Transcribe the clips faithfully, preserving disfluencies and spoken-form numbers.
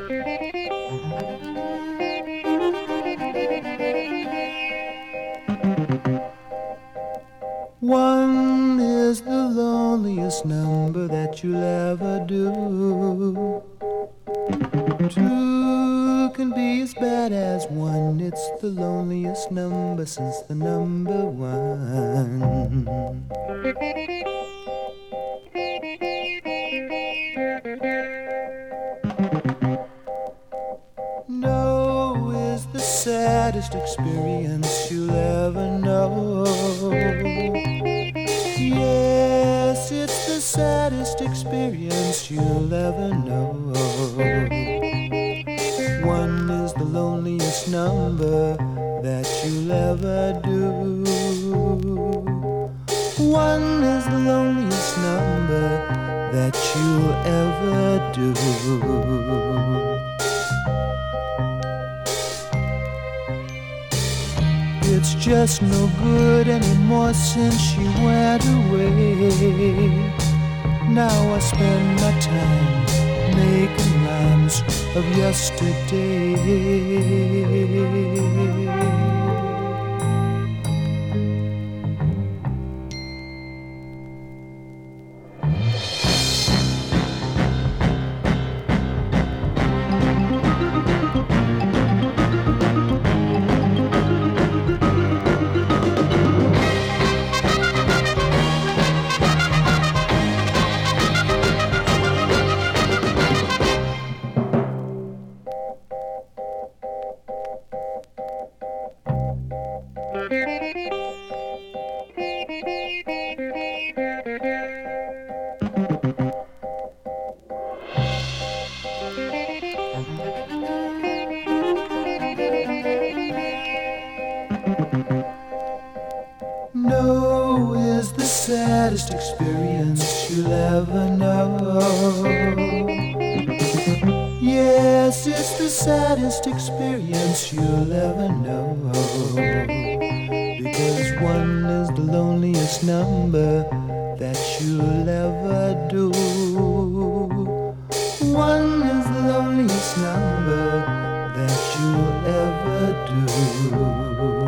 One is the loneliest number that you'll ever do. Two can be as bad as one. It's the loneliest number since the number one. No is the saddest experience you'll ever know. Yes, it's the saddest experience you'll ever know. One is the loneliest number that you'll ever do. One is the loneliest number that you'll ever do. It's just no good anymore since she went away. Now I spend my time making rhymes of yesterday. No is the saddest experience you'll ever know. Yes, it's the saddest experience you'll ever know. Because one is the loneliest number that you'll ever do. One is the loneliest number that you'll ever do.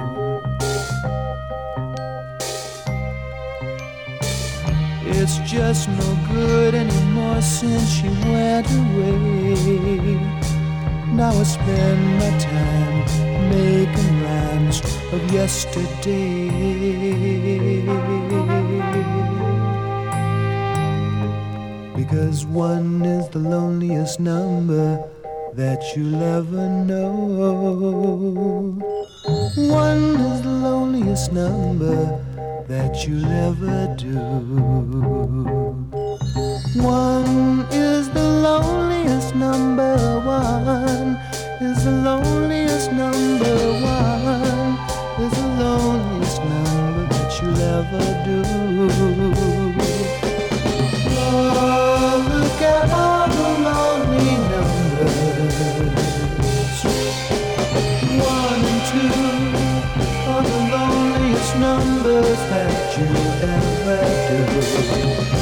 It's just no good anymore since she went away. Now I spend my time making rhymes of yesterday. Because one is the loneliest number that you'll ever know. One is the loneliest number that you'll ever do. One is the loneliest number. One is the loneliest number. One is the loneliest number that you'll ever do. Oh, look at all the lonely numbers. One and two are the loneliest numbers that you ever do.